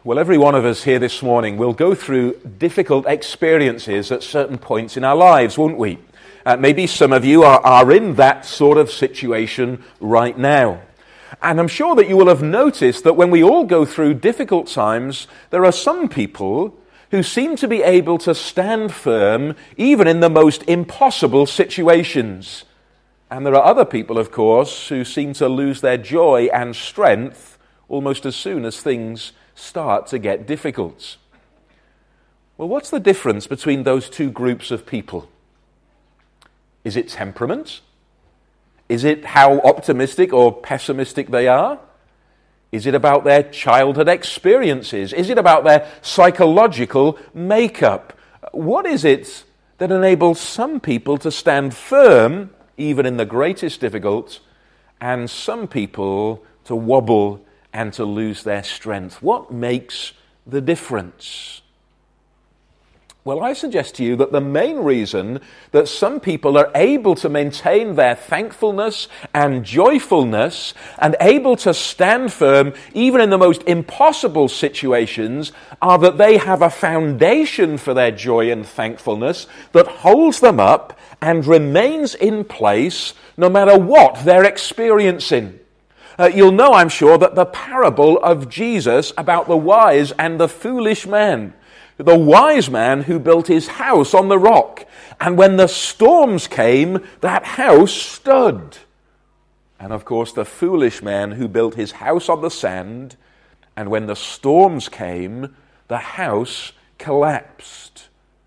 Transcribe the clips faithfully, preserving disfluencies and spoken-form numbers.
Well, every one of us here this morning will go through difficult experiences at certain points in our lives, won't we? Uh, maybe some of you are, are in that sort of situation right now. And I'm sure that you will have noticed that when we all go through difficult times, there are some people who seem to be able to stand firm even in the most impossible situations. And there are other people, of course, who seem to lose their joy and strength almost as soon as things start to get difficult. Well, what's the difference between those two groups of people? Is it temperament? Is it how optimistic or pessimistic they are? Is it about their childhood experiences? Is it about their psychological makeup? What is it that enables some people to stand firm, even in the greatest difficult, and some people to wobble and to lose their strength? What makes the difference? Well, I suggest to you that the main reason that some people are able to maintain their thankfulness and joyfulness and able to stand firm even in the most impossible situations are that they have a foundation for their joy and thankfulness that holds them up and remains in place no matter what they're experiencing. Uh, you'll know, I'm sure, that the parable of Jesus about the wise and the foolish man. The wise man who built his house on the rock. And when the storms came, that house stood. And of course, the foolish man who built his house on the sand. And when the storms came, the house collapsed.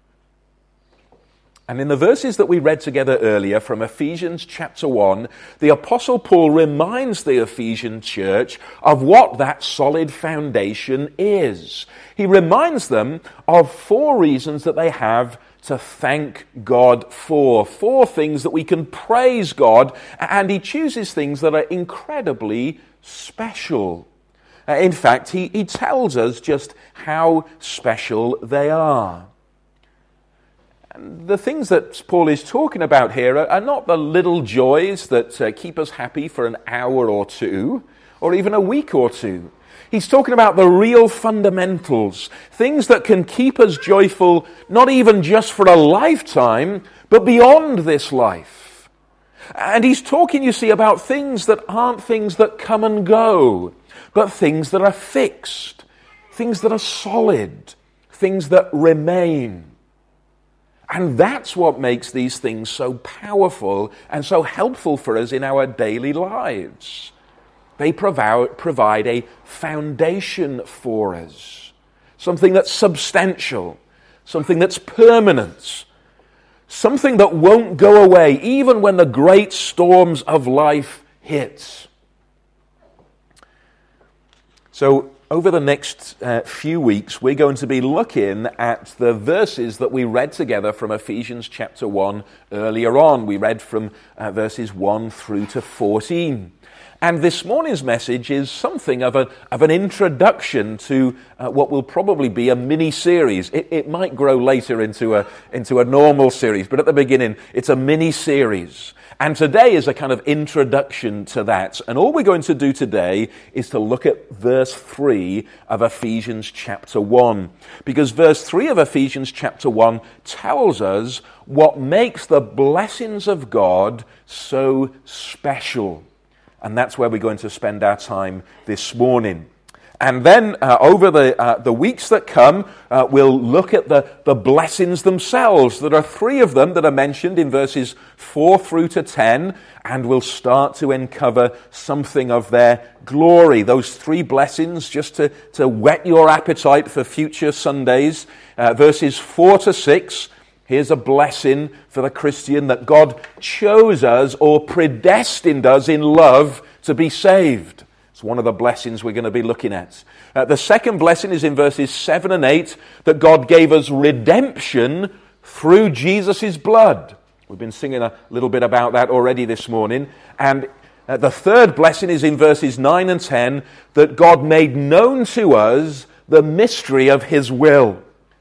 And in the verses that we read together earlier from Ephesians chapter one, the Apostle Paul reminds the Ephesian church of what that solid foundation is. He reminds them of four reasons that they have to thank God for. Four things that we can praise God, and he chooses things that are incredibly special. In fact, he, he tells us just how special they are. The things that Paul is talking about here are, are not the little joys that uh, keep us happy for an hour or two, or even a week or two. He's talking about the real fundamentals, things that can keep us joyful, not even just for a lifetime, but beyond this life. And he's talking, you see, about things that aren't things that come and go, but things that are fixed, things that are solid, things that remain. And that's what makes these things so powerful and so helpful for us in our daily lives. They provide, provide a foundation for us, something that's substantial, something that's permanent, something that won't go away even when the great storms of life hit. So, over the next uh, few weeks, we're going to be looking at the verses that we read together from Ephesians chapter one earlier on. We read from uh, verses one through to fourteen. And this morning's message is something of, a, of an introduction to uh, what will probably be a mini-series. It, it might grow later into a, into a normal series, but at the beginning, it's a mini-series. And today is a kind of introduction to that. And all we're going to do today is to look at verse three of Ephesians chapter one. Because verse three of Ephesians chapter one tells us what makes the blessings of God so special. And that's where we're going to spend our time this morning. And then uh, over the uh, the weeks that come, uh, we'll look at the, the blessings themselves. There are three of them that are mentioned in verses four through to ten, and we'll start to uncover something of their glory. Those three blessings, just to, to whet your appetite for future Sundays. Uh, verses four to six, here's a blessing for the Christian that God chose us or predestined us in love to be saved. It's one of the blessings we're going to be looking at. Uh, the second blessing is in verses seven and eight, that God gave us redemption through Jesus' blood. We've been singing a little bit about that already this morning. And uh, the third blessing is in verses nine and ten, that God made known to us the mystery of his will.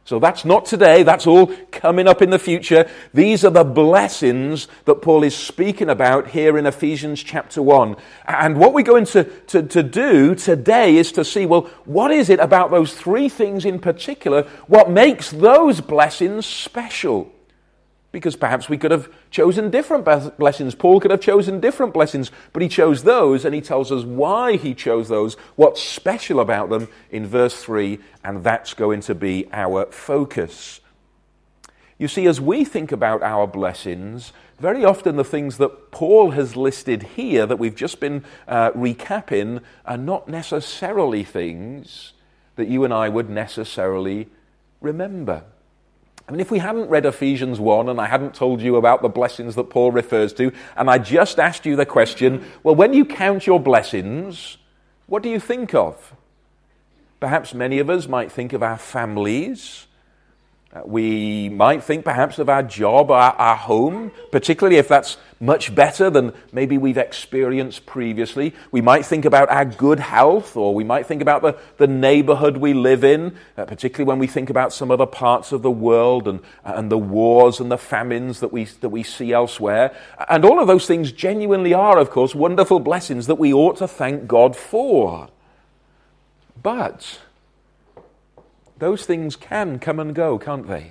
So that's not today, that's all coming up in the future. These are the blessings that Paul is speaking about here in Ephesians chapter one. And what we're going to, to, to do today is to see, well, what is it about those three things in particular, what makes those blessings special? Because perhaps we could have chosen different blessings. Paul could have chosen different blessings, but he chose those, and he tells us why he chose those, what's special about them in verse three, and that's going to be our focus. You see, as we think about our blessings, very often the things that Paul has listed here that we've just been uh, recapping are not necessarily things that you and I would necessarily remember. I mean, if we hadn't read Ephesians one and I hadn't told you about the blessings that Paul refers to, and I just asked you the question, well, when you count your blessings, what do you think of? Perhaps many of us might think of our families. Uh, we might think perhaps of our job, our, our home, particularly if that's much better than maybe we've experienced previously. We might think about our good health, or we might think about the, the neighborhood we live in, uh, particularly when we think about some other parts of the world and, and the wars and the famines that we, that we see elsewhere. And all of those things genuinely are, of course, wonderful blessings that we ought to thank God for. But those things can come and go, can't they?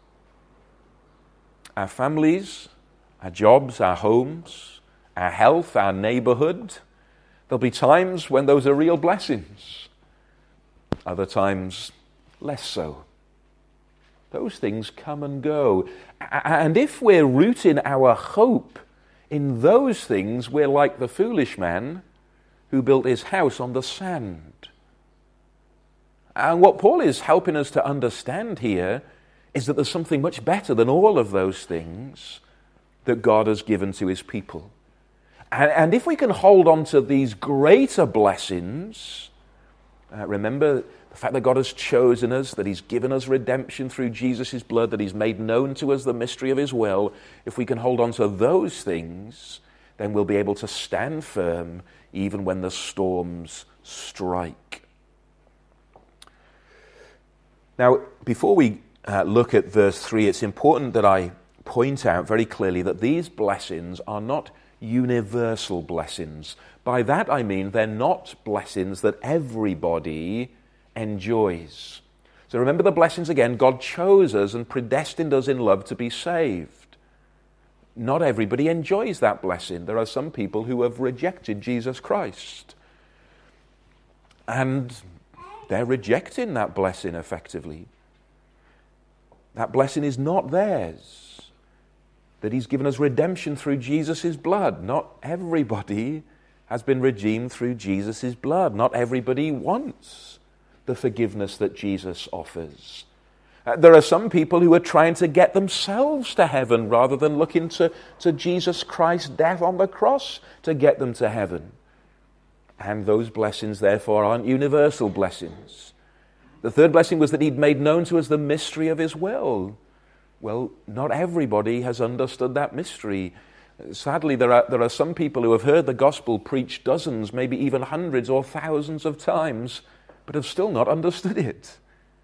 Our families, our jobs, our homes, our health, our neighborhood. There'll be times when those are real blessings. Other times, less so. Those things come and go. And if we're rooting our hope in those things, we're like the foolish man who built his house on the sand. And what Paul is helping us to understand here is that there's something much better than all of those things that God has given to his people. And, and if we can hold on to these greater blessings, uh, remember the fact that God has chosen us, that he's given us redemption through Jesus' blood, that he's made known to us the mystery of his will, if we can hold on to those things, then we'll be able to stand firm even when the storms strike. Now, before we uh, look at verse three, it's important that I point out very clearly that these blessings are not universal blessings. By that I mean they're not blessings that everybody enjoys. So remember the blessings again. God chose us and predestined us in love to be saved. Not everybody enjoys that blessing. There are some people who have rejected Jesus Christ. And they're rejecting that blessing effectively. That blessing is not theirs. That he's given us redemption through Jesus' blood. Not everybody has been redeemed through Jesus' blood. Not everybody wants the forgiveness that Jesus offers. Uh, there are some people who are trying to get themselves to heaven rather than looking to, to Jesus Christ's death on the cross to get them to heaven. And those blessings, therefore, aren't universal blessings. The third blessing was that he'd made known to us the mystery of his will. Well, not everybody has understood that mystery. Sadly, there are, there are some people who have heard the gospel preached dozens, maybe even hundreds or thousands of times, but have still not understood it.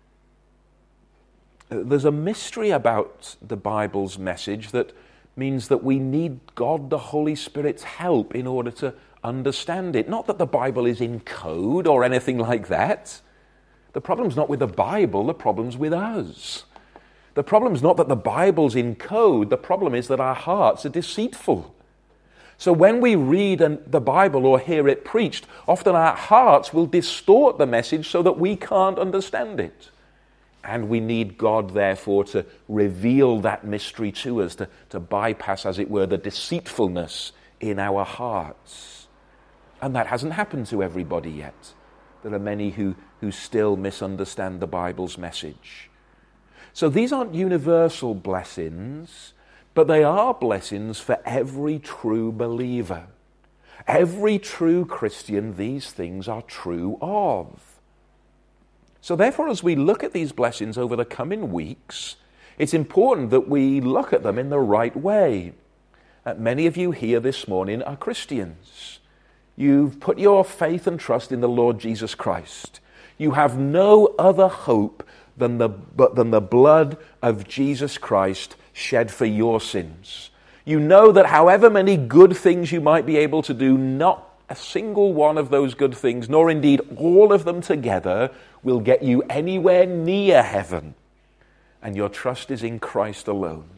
There's a mystery about the Bible's message that means that we need God the Holy Spirit's help in order to understand it. Not that the Bible is in code or anything like that. The problem's not with the Bible, the problem's with us. The problem's not that the Bible's in code, the problem is that our hearts are deceitful. So when we read the Bible or hear it preached, often our hearts will distort the message so that we can't understand it. And we need God, therefore, to reveal that mystery to us, to, to bypass, as it were, the deceitfulness in our hearts. And that hasn't happened to everybody yet. There are many who, who still misunderstand the Bible's message. So these aren't universal blessings, but they are blessings for every true believer. Every true Christian, these things are true of. So therefore, as we look at these blessings over the coming weeks, it's important that we look at them in the right way. Uh, many of you here this morning are Christians. You've put your faith and trust in the Lord Jesus Christ. You have no other hope than the, but than the blood of Jesus Christ shed for your sins. You know that however many good things you might be able to do, not a single one of those good things, nor indeed all of them together, will get you anywhere near heaven. And your trust is in Christ alone.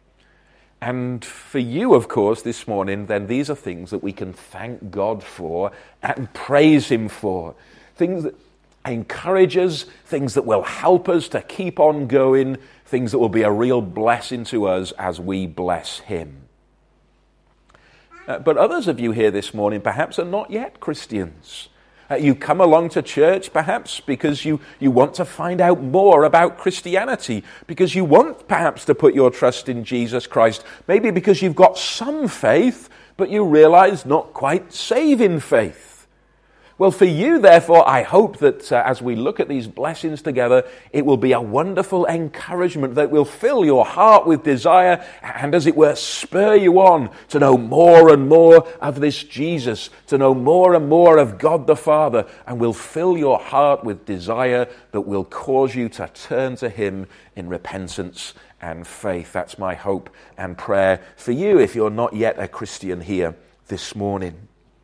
And for you, of course, this morning, then these are things that we can thank God for and praise him for. Things that encourage us, things that will help us to keep on going, things that will be a real blessing to us as we bless him. Uh, but others of you here this morning perhaps are not yet Christians. Uh, you come along to church perhaps because you, you want to find out more about Christianity, because you want perhaps to put your trust in Jesus Christ, maybe because you've got some faith, but you realize not quite saving faith. Well, for you, therefore, I hope that uh, as we look at these blessings together, it will be a wonderful encouragement that will fill your heart with desire and, as it were, spur you on to know more and more of this Jesus, to know more and more of God the Father, and will fill your heart with desire that will cause you to turn to him in repentance and faith. That's my hope and prayer for you if you're not yet a Christian here this morning.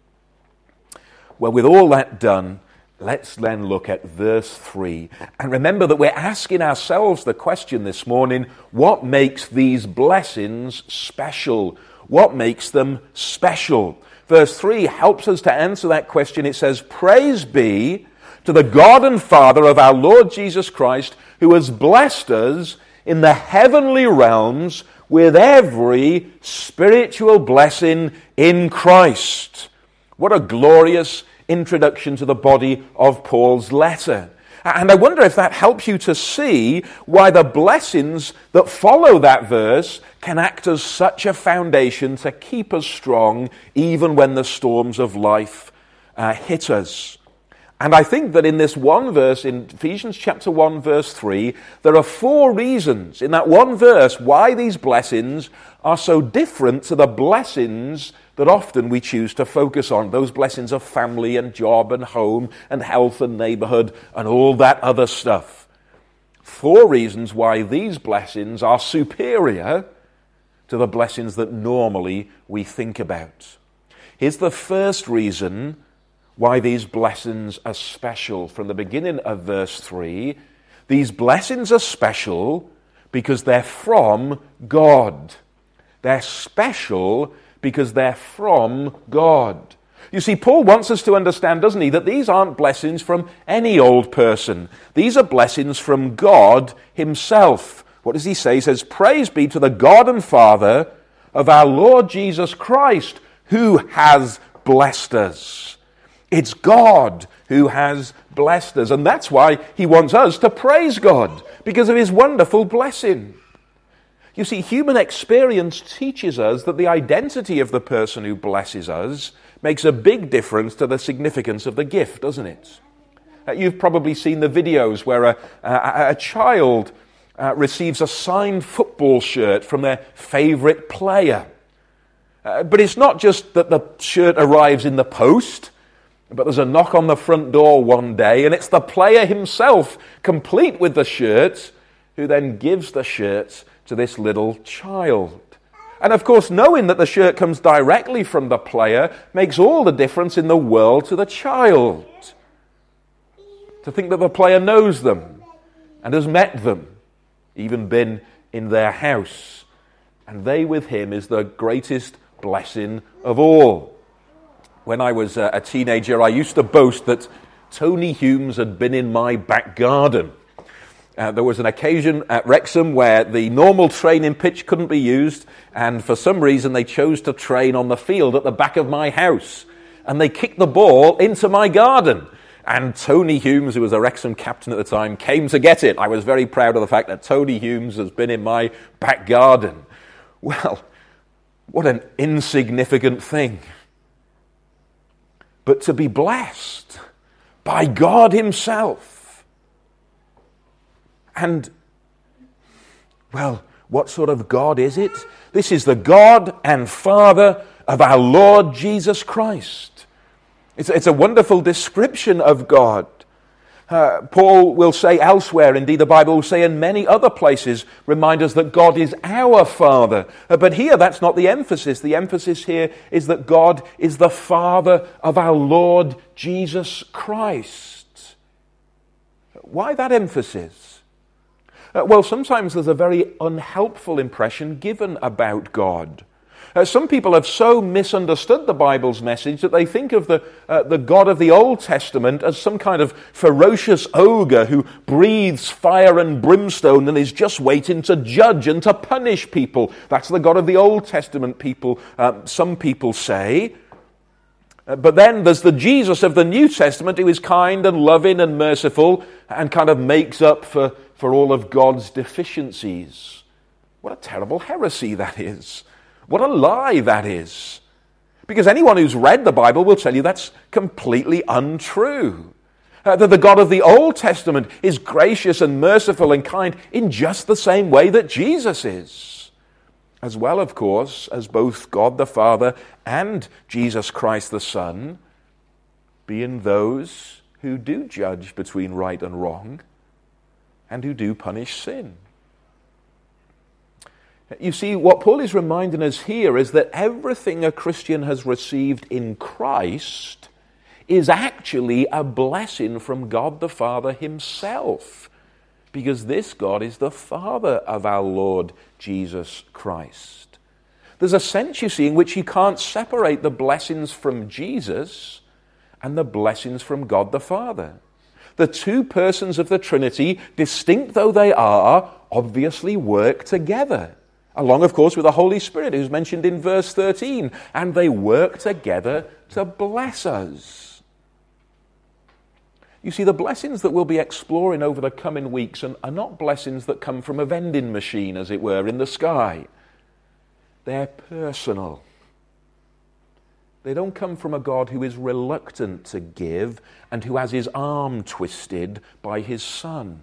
Well, with all that done, let's then look at verse three. And remember that we're asking ourselves the question this morning, what makes these blessings special? What makes them special? Verse three helps us to answer that question. It says, "Praise be to the God and Father of our Lord Jesus Christ, who has blessed us in the heavenly realms with every spiritual blessing in Christ." What a glorious introduction to the body of Paul's letter. And I wonder if that helps you to see why the blessings that follow that verse can act as such a foundation to keep us strong even when the storms of life uh, hit us. And I think that in this one verse, in Ephesians chapter one, verse three, there are four reasons in that one verse why these blessings are so different to the blessings that often we choose to focus on, those blessings of family and job and home and health and neighborhood and all that other stuff. Four reasons why these blessings are superior to the blessings that normally we think about. Here's the first reason why these blessings are special. From the beginning of verse three, these blessings are special because they're from God. They're special because they're from God. You see, Paul wants us to understand, doesn't he, that these aren't blessings from any old person. These are blessings from God himself. What does he say? He says, "Praise be to the God and Father of our Lord Jesus Christ, who has blessed us." It's God who has blessed us. And that's why he wants us to praise God, because of his wonderful blessing. You see, human experience teaches us that the identity of the person who blesses us makes a big difference to the significance of the gift, doesn't it? Uh, you've probably seen the videos where a, a, a child uh, receives a signed football shirt from their favorite player. Uh, but it's not just that the shirt arrives in the post, but there's a knock on the front door one day, and it's the player himself, complete with the shirt, who then gives the shirt to this little child. And of course, knowing that the shirt comes directly from the player makes all the difference in the world to the child. To think that the player knows them and has met them, even been in their house. And they with him is the greatest blessing of all. When I was a teenager, I used to boast that Tony Humes had been in my back garden. Uh, there was an occasion at Wrexham where the normal training pitch couldn't be used, and for some reason they chose to train on the field at the back of my house. And they kicked the ball into my garden. And Tony Humes, who was a Wrexham captain at the time, came to get it. I was very proud of the fact that Tony Humes has been in my back garden. Well, what an insignificant thing. But to be blessed by God himself. And, well, what sort of God is it? This is the God and Father of our Lord Jesus Christ. It's, it's a wonderful description of God. Uh, Paul will say elsewhere, indeed the Bible will say in many other places, remind us that God is our Father. Uh, but here that's not the emphasis. The emphasis here is that God is the Father of our Lord Jesus Christ. Why that emphasis? Uh, well, sometimes there's a very unhelpful impression given about God. Uh, some people have so misunderstood the Bible's message that they think of the, uh, the God of the Old Testament as some kind of ferocious ogre who breathes fire and brimstone and is just waiting to judge and to punish people. That's the God of the Old Testament, people, uh, some people say. Uh, but then there's the Jesus of the New Testament who is kind and loving and merciful and kind of makes up for, for all of God's deficiencies. What a terrible heresy that is. What a lie that is. Because anyone who's read the Bible will tell you that's completely untrue. Uh, that the God of the Old Testament is gracious and merciful and kind in just the same way that Jesus is. As well, of course, as both God the Father and Jesus Christ the Son, being those who do judge between right and wrong and who do punish sin. You see, what Paul is reminding us here is that everything a Christian has received in Christ is actually a blessing from God the Father himself, because this God is the Father of our Lord Jesus Christ. There's a sense, you see, in which you can't separate the blessings from Jesus and the blessings from God the Father. The two persons of the Trinity, distinct though they are, obviously work together. Along, of course, with the Holy Spirit, who's mentioned in verse thirteen. And they work together to bless us. You see, the blessings that we'll be exploring over the coming weeks are not blessings that come from a vending machine, as it were, in the sky. They're personal. They don't come from a God who is reluctant to give and who has his arm twisted by his Son.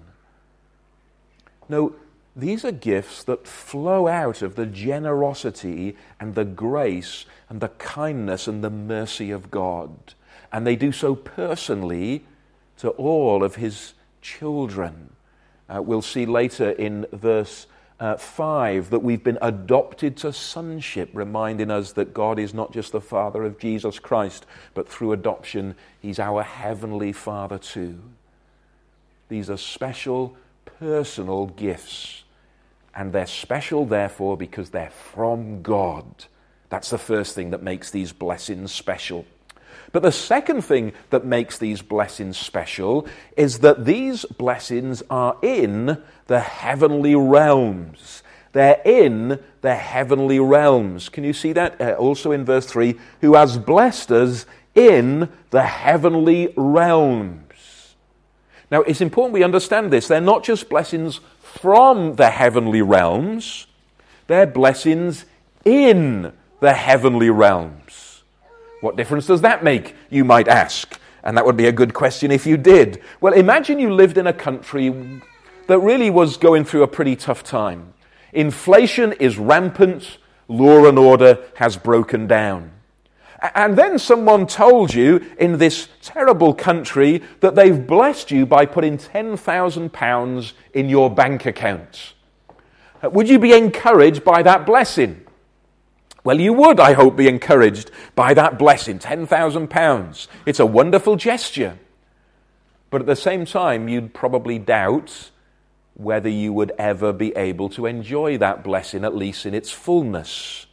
No, these are gifts that flow out of the generosity and the grace and the kindness and the mercy of God. And they do so personally to all of his children. Uh, we'll see later in verse uh, five that we've been adopted to sonship, reminding us that God is not just the Father of Jesus Christ, but through adoption, he's our heavenly Father too. These are special, personal gifts. And they're special, therefore, because they're from God. That's the first thing that makes these blessings special. But the second thing that makes these blessings special is that these blessings are in the heavenly realms. They're in the heavenly realms. Can you see that? Uh, also in verse three, who has blessed us in the heavenly realms. Now, it's important we understand this. They're not just blessings from the heavenly realms, they're blessings in the heavenly realms. What difference does that make, you might ask? And that would be a good question if you did. Well, imagine you lived in a country that really was going through a pretty tough time. Inflation is rampant, law and order has broken down. And then someone told you in this terrible country that they've blessed you by putting ten thousand pounds in your bank account. Would you be encouraged by that blessing? Well, you would, I hope, be encouraged by that blessing, ten thousand pounds. It's a wonderful gesture. But at the same time, you'd probably doubt whether you would ever be able to enjoy that blessing, at least in its fullness.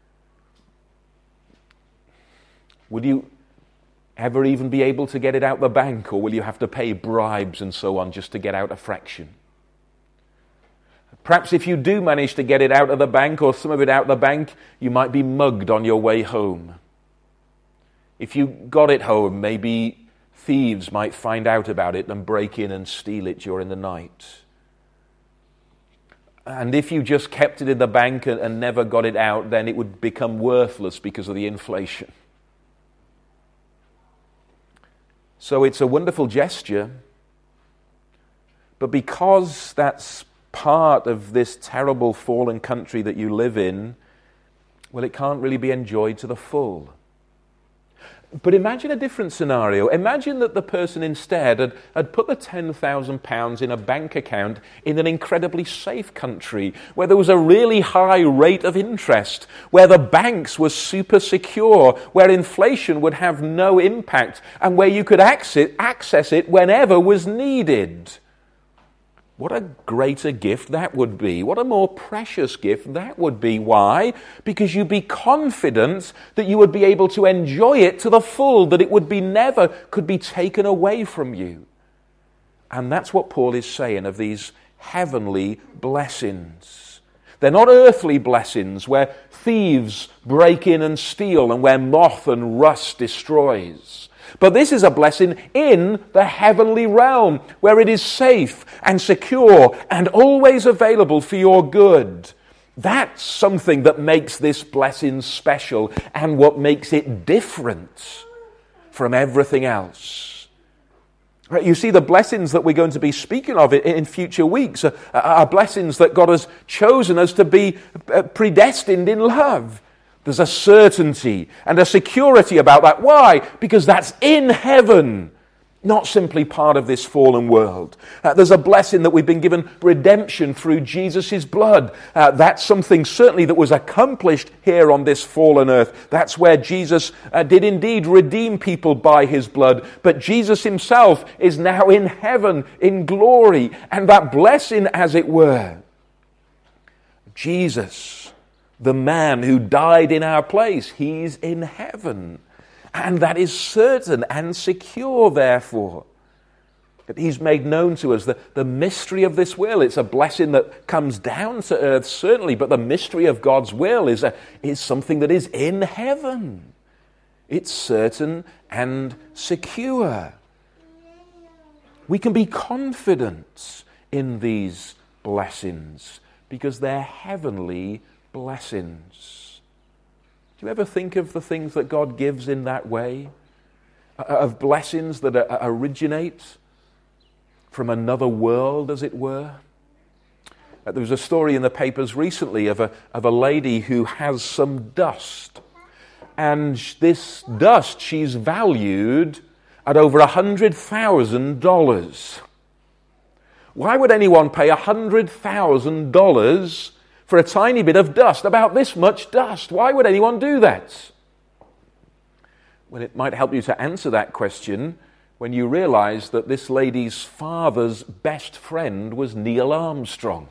Would you ever even be able to get it out the bank, or will you have to pay bribes and so on just to get out a fraction? Perhaps if you do manage to get it out of the bank, or some of it out of the bank, you might be mugged on your way home. If you got it home, maybe thieves might find out about it and break in and steal it during the night. And if you just kept it in the bank and, and never got it out, then it would become worthless because of the inflation. So it's a wonderful gesture, but because that's part of this terrible fallen country that you live in, well, it can't really be enjoyed to the full. But imagine a different scenario. Imagine that the person instead had, had put the ten thousand pounds in a bank account in an incredibly safe country where there was a really high rate of interest, where the banks were super secure, where inflation would have no impact, and where you could access, access it whenever was needed. What a greater gift that would be. What a more precious gift that would be. Why? Because you'd be confident that you would be able to enjoy it to the full, that it would be never could be taken away from you. And that's what Paul is saying of these heavenly blessings. They're not earthly blessings where thieves break in and steal and where moth and rust destroys. But this is a blessing in the heavenly realm, where it is safe and secure and always available for your good. That's something that makes this blessing special and what makes it different from everything else. Right, you see, the blessings that we're going to be speaking of in future weeks are, are blessings that God has chosen us to be predestined in love. There's a certainty and a security about that. Why? Because that's in heaven, not simply part of this fallen world. Uh, there's a blessing that we've been given redemption through Jesus' blood. Uh, that's something certainly that was accomplished here on this fallen earth. That's where Jesus uh, did indeed redeem people by his blood. But Jesus himself is now in heaven, in glory, and that blessing, as it were. Jesus, the man who died in our place, he's in heaven. And that is certain and secure, therefore. That he's made known to us the, the mystery of this will. It's a blessing that comes down to earth, certainly, but the mystery of God's will is, a, is something that is in heaven. It's certain and secure. We can be confident in these blessings because they're heavenly blessings. Do you ever think of the things that God gives in that way? Of blessings that originate from another world, as it were? There was a story in the papers recently of a, of a lady who has some dust. And this dust she's valued at over one hundred thousand dollars. Why would anyone pay one hundred thousand dollars for a tiny bit of dust, about this much dust? Why would anyone do that? Well, it might help you to answer that question when you realize that this lady's father's best friend was Neil Armstrong.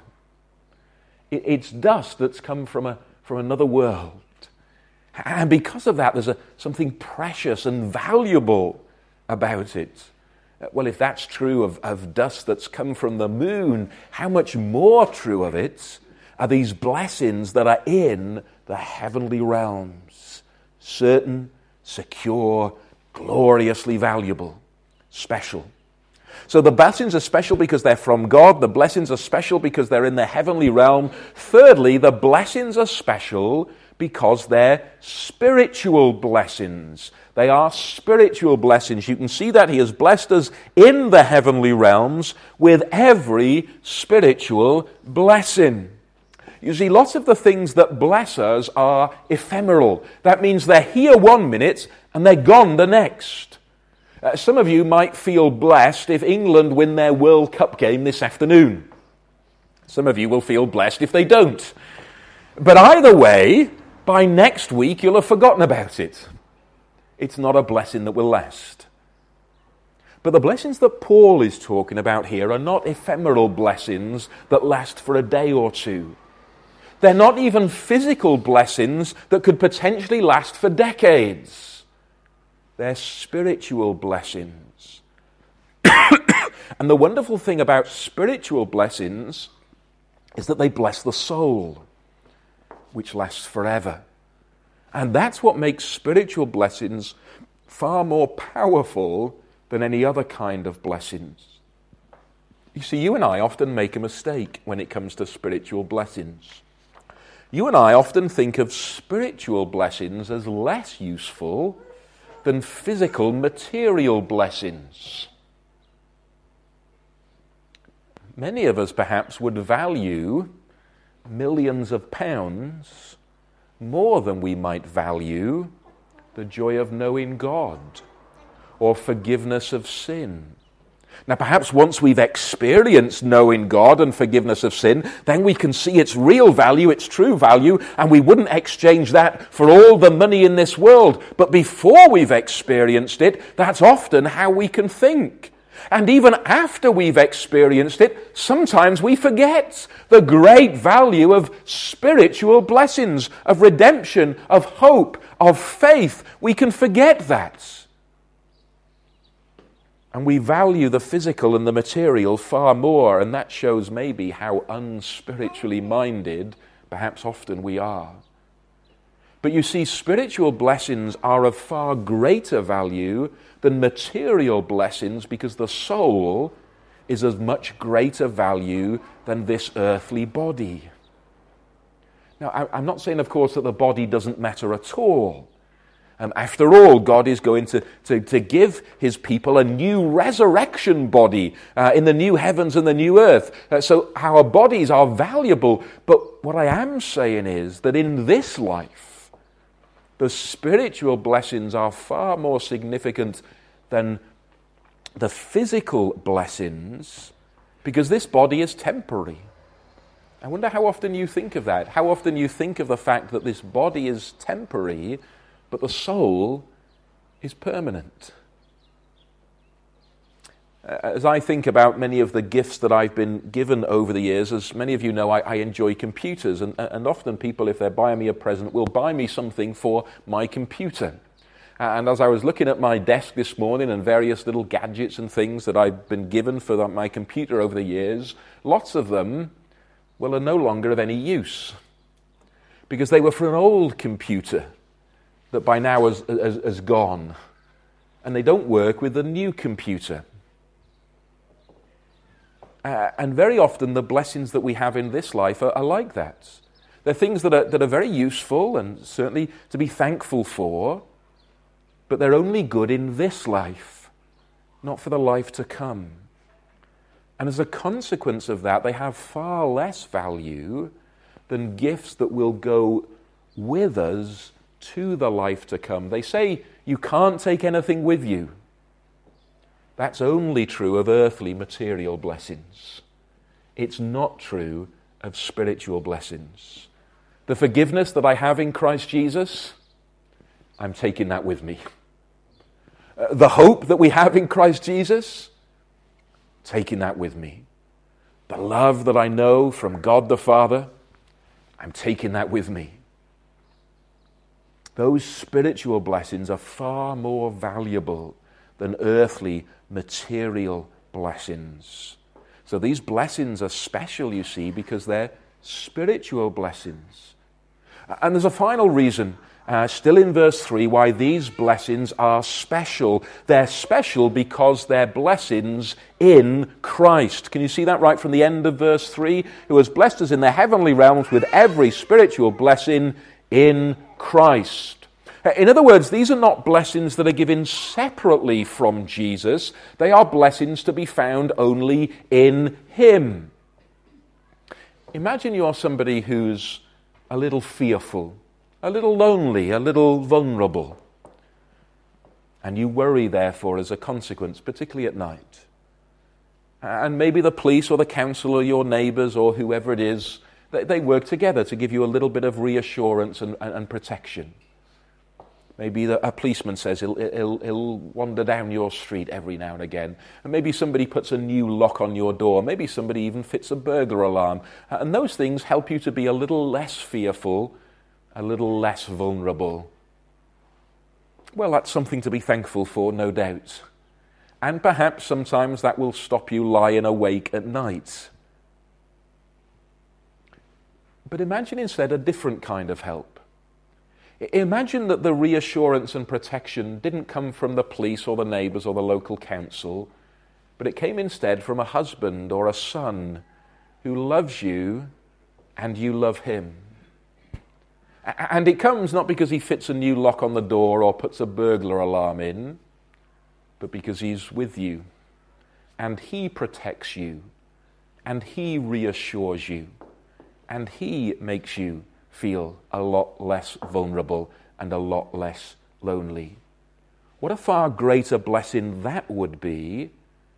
It's dust that's come from a from another world. And because of that, there's a, something precious and valuable about it. Well, if that's true of, of dust that's come from the moon, how much more true of it are these blessings that are in the heavenly realms? Certain, secure, gloriously valuable, special. So the blessings are special because they're from God. The blessings are special because they're in the heavenly realm. Thirdly, the blessings are special because they're spiritual blessings. They are spiritual blessings. You can see that he has blessed us in the heavenly realms with every spiritual blessing. You see, lots of the things that bless us are ephemeral. That means they're here one minute and they're gone the next. Uh, some of you might feel blessed if England win their World Cup game this afternoon. Some of you will feel blessed if they don't. But either way, by next week you'll have forgotten about it. It's not a blessing that will last. But the blessings that Paul is talking about here are not ephemeral blessings that last for a day or two. They're not even physical blessings that could potentially last for decades. They're spiritual blessings. And the wonderful thing about spiritual blessings is that they bless the soul, which lasts forever. And that's what makes spiritual blessings far more powerful than any other kind of blessings. You see, you and I often make a mistake when it comes to spiritual blessings. You and I often think of spiritual blessings as less useful than physical, material blessings. Many of us perhaps would value millions of pounds more than we might value the joy of knowing God, or forgiveness of sin. Now, perhaps once we've experienced knowing God and forgiveness of sin, then we can see its real value, its true value, and we wouldn't exchange that for all the money in this world. But before we've experienced it, that's often how we can think. And even after we've experienced it, sometimes we forget the great value of spiritual blessings, of redemption, of hope, of faith. We can forget that. And we value the physical and the material far more, and that shows maybe how unspiritually minded perhaps often we are. But you see, spiritual blessings are of far greater value than material blessings, because the soul is of much greater value than this earthly body. Now, I'm not saying, of course, that the body doesn't matter at all. Um, after all, God is going to, to, to give his people a new resurrection body uh, in the new heavens and the new earth. Uh, so our bodies are valuable. But what I am saying is that in this life, the spiritual blessings are far more significant than the physical blessings, because this body is temporary. I wonder how often you think of that. How often you think of the fact that this body is temporary, but the soul is permanent. As I think about many of the gifts that I've been given over the years, as many of you know, I, I enjoy computers, and, and often people, if they're buying me a present, will buy me something for my computer. And as I was looking at my desk this morning and various little gadgets and things that I've been given for my computer over the years, lots of them, well, are no longer of any use, because they were for an old computer that by now has, has, has gone, and they don't work with the new computer. Uh, and very often the blessings that we have in this life are, are like that. They're things that are, that are very useful and certainly to be thankful for, but they're only good in this life, not for the life to come. And as a consequence of that, they have far less value than gifts that will go with us to the life to come. They say you can't take anything with you. That's only true of earthly material blessings. It's not true of spiritual blessings. The forgiveness that I have in Christ Jesus, I'm taking that with me. Uh, the hope that we have in Christ Jesus, taking that with me. The love that I know from God the Father, I'm taking that with me. Those spiritual blessings are far more valuable than earthly material blessings. So these blessings are special, you see, because they're spiritual blessings. And there's a final reason, uh, still in verse three, why these blessings are special. They're special because they're blessings in Christ. Can you see that right from the end of verse three? Who has blessed us in the heavenly realms with every spiritual blessing in Christ. In other words, these are not blessings that are given separately from Jesus. They are blessings to be found only in him. Imagine you're somebody who's a little fearful, a little lonely, a little vulnerable, and you worry, therefore, as a consequence, particularly at night. And maybe the police or the council or your neighbours or whoever it is, they work together to give you a little bit of reassurance and, and, and protection. Maybe the, a policeman says he'll, he'll, he'll wander down your street every now and again. And maybe somebody puts a new lock on your door. Maybe somebody even fits a burglar alarm. And those things help you to be a little less fearful, a little less vulnerable. Well, that's something to be thankful for, no doubt. And perhaps sometimes that will stop you lying awake at night. But imagine instead a different kind of help. Imagine that the reassurance and protection didn't come from the police or the neighbours or the local council, but it came instead from a husband or a son who loves you and you love him. And it comes not because he fits a new lock on the door or puts a burglar alarm in, but because he's with you and he protects you and he reassures you and he makes you feel a lot less vulnerable and a lot less lonely. What a far greater blessing that would be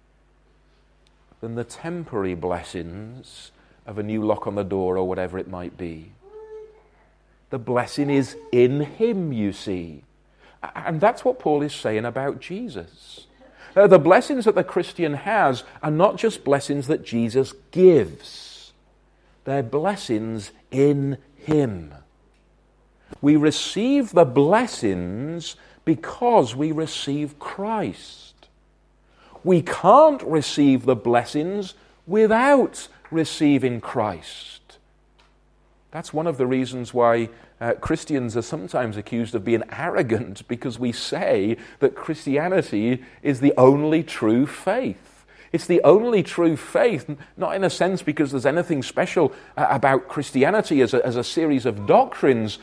than the temporary blessings of a new lock on the door or whatever it might be. The blessing is in him, you see. And that's what Paul is saying about Jesus. Uh, the blessings that the Christian has are not just blessings that Jesus gives. They're blessings in him. We receive the blessings because we receive Christ. We can't receive the blessings without receiving Christ. That's one of the reasons why uh, Christians are sometimes accused of being arrogant, because we say that Christianity is the only true faith. It's the only true faith, not in a sense because there's anything special uh, about Christianity as a, as a series of doctrines,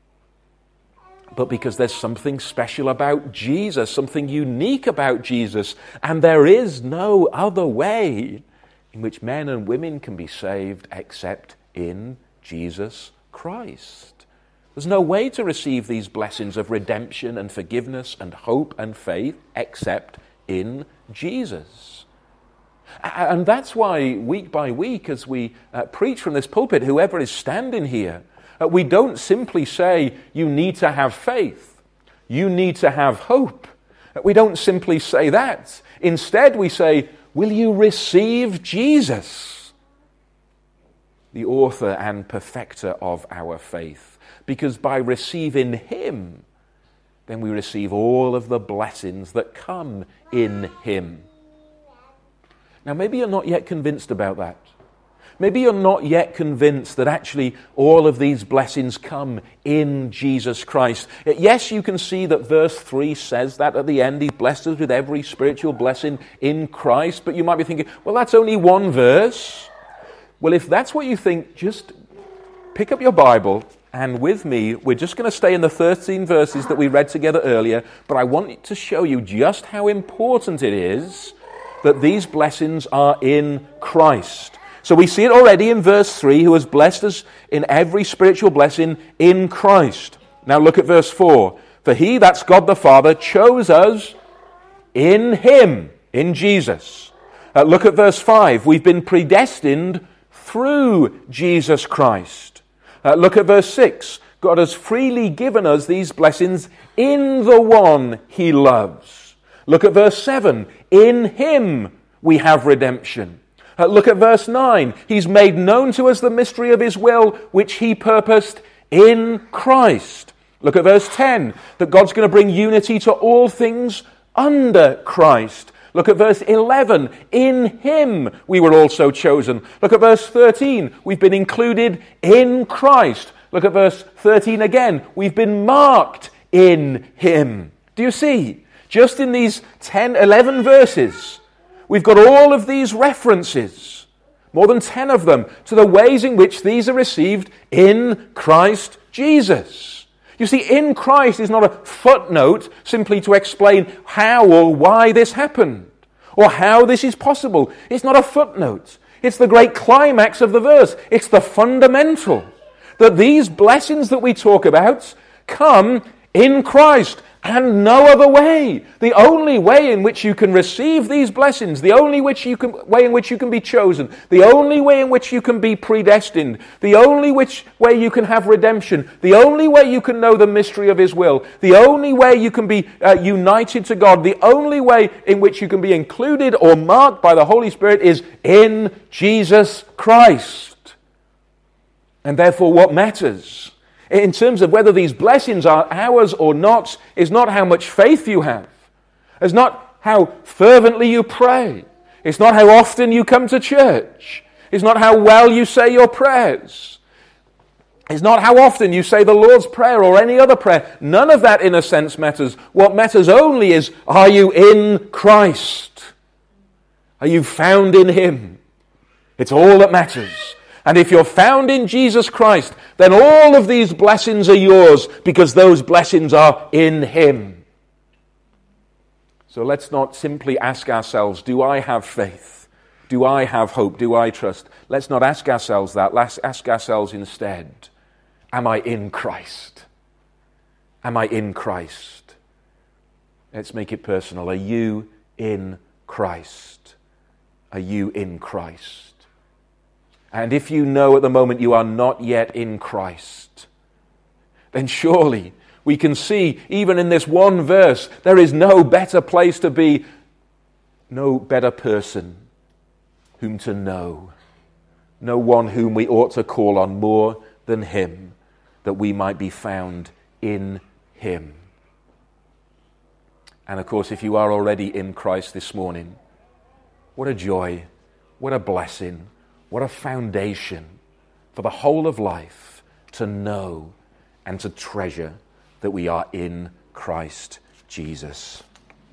but because there's something special about Jesus, something unique about Jesus, and there is no other way in which men and women can be saved except in Jesus Christ. There's no way to receive these blessings of redemption and forgiveness and hope and faith except in Jesus. And that's why week by week as we uh, preach from this pulpit, whoever is standing here, uh, we don't simply say you need to have faith, you need to have hope. We don't simply say that. Instead we say, will you receive Jesus, the author and perfecter of our faith? Because by receiving him, then we receive all of the blessings that come in him. Now, maybe you're not yet convinced about that. Maybe you're not yet convinced that actually all of these blessings come in Jesus Christ. Yes, you can see that verse three says that at the end. He blessed us with every spiritual blessing in Christ. But you might be thinking, well, that's only one verse. Well, if that's what you think, just pick up your Bible, and with me, we're just going to stay in the thirteen verses that we read together earlier, but I want to show you just how important it is that these blessings are in Christ. So we see it already in verse three, who has blessed us in every spiritual blessing in Christ. Now look at verse four. For he, that's God the Father, chose us in him, in Jesus. Uh, look at verse five. We've been predestined through Jesus Christ. Uh, look at verse six. God has freely given us these blessings in the one he loves. Look at verse seven. In him we have redemption. Uh, look at verse nine. He's made known to us the mystery of his will, which he purposed in Christ. Look at verse ten. That God's going to bring unity to all things under Christ. Look at verse eleven. In him we were also chosen. Look at verse thirteen. We've been included in Christ. Look at verse thirteen again. We've been marked in him. Do you see? Just in these ten, eleven verses, we've got all of these references, more than ten of them, to the ways in which these are received in Christ Jesus. You see, in Christ is not a footnote simply to explain how or why this happened, or how this is possible. It's not a footnote. It's the great climax of the verse. It's the fundamental. That these blessings that we talk about come in Christ and no other way. The only way in which you can receive these blessings, the only which you can, way in which you can be chosen, the only way in which you can be predestined, the only which way you can have redemption, the only way you can know the mystery of his will, the only way you can be uh, united to God, the only way in which you can be included or marked by the Holy Spirit is in Jesus Christ. And therefore what matters in terms of whether these blessings are ours or not is not how much faith you have. It's not how fervently you pray. It's not how often you come to church. It's not how well you say your prayers. It's not how often you say the Lord's Prayer or any other prayer. None of that, in a sense, matters. What matters only is, are you in Christ? Are you found in him? It's all that matters. And if you're found in Jesus Christ, then all of these blessings are yours because those blessings are in him. So let's not simply ask ourselves, do I have faith? Do I have hope? Do I trust? Let's not ask ourselves that. Let's ask ourselves instead, am I in Christ? Am I in Christ? Let's make it personal. Are you in Christ? Are you in Christ? And if you know at the moment you are not yet in Christ, then surely we can see, even in this one verse, there is no better place to be, no better person whom to know, no one whom we ought to call on more than him, that we might be found in him. And of course, if you are already in Christ this morning, what a joy, what a blessing, what a foundation for the whole of life to know and to treasure that we are in Christ Jesus.